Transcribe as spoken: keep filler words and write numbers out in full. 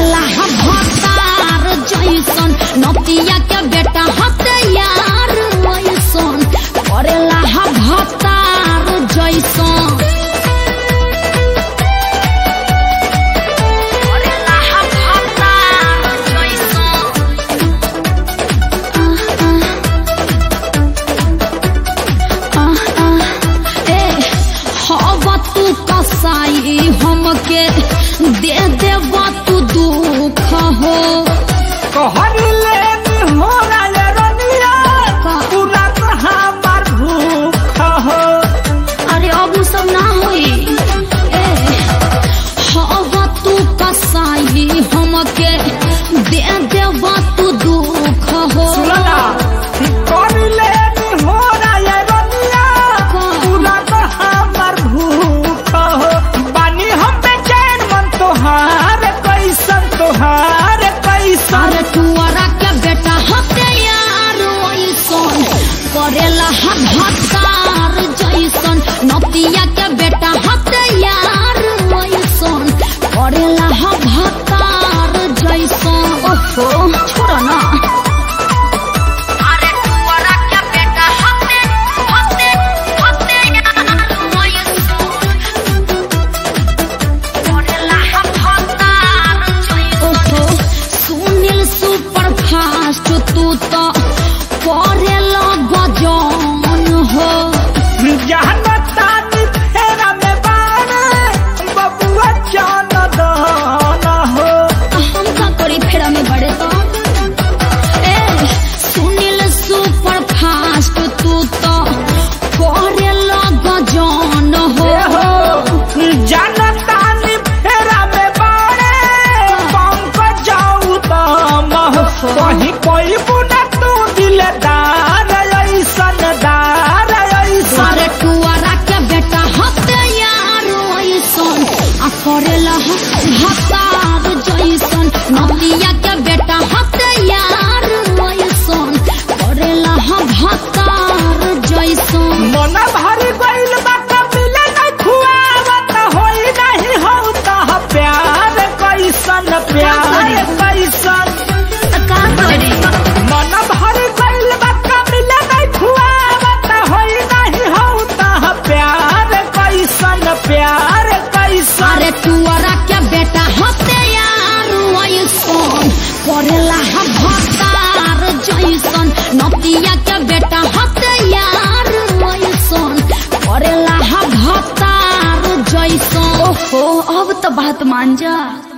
करेला भतार जैसन नतिया के बेटा हथियार वैसन करेला भतार जैसन कसाई हमके दे देवा तू दुख हो कहले हो रनिया पूरा हमार भूख हो। अरे अब सब ना होई ए हवा तू कसाई हमके दे देवा तू दुख हो कहले हो रनिया पूरा हमार भूख हो। बानी हम बेचैन मन तोहार कैसन तोहार कैसन। अरे तुअरा के बेटा हथियार वैसन करेला भतार जैसन नतिया के बेटा हथियार वैसन करेला भतार जैसन। ओहो छोड़ ना तू तो करेला गजन हो जानतानी फेरा में बारे बबुआ जान दाना हो। हम का करी फेरा में बड़े तो ए सुनील सुपर फास्ट तू तो करेला गजन हो जानतानी फेरा में बारे पंकज जाऊ दाम हो। कहीं कोई बुना तू दिलदार ऐसन दार ऐसन। अरे टुआरा के बेटा हथियार ऐसन आ करेला भतार जैसन नतिया के बेटा हथियार ऐसन करेला भतार जैसन। मन भरी गइल बात मिले नहीं खुआवत होई नहीं होता प्यार कैसन प्यार कैसन। मन भरी गइल बात मिले नहीं खुआवत होई नहीं होता प्यार कैसन प्यार कैसन। अरे टुअरा के बेटा हथियार वैसन करेला भतार जैसन नतिया के बेटा हथियार वैसन करेला भतार जैसन। ओहो अब तो बात मान जा।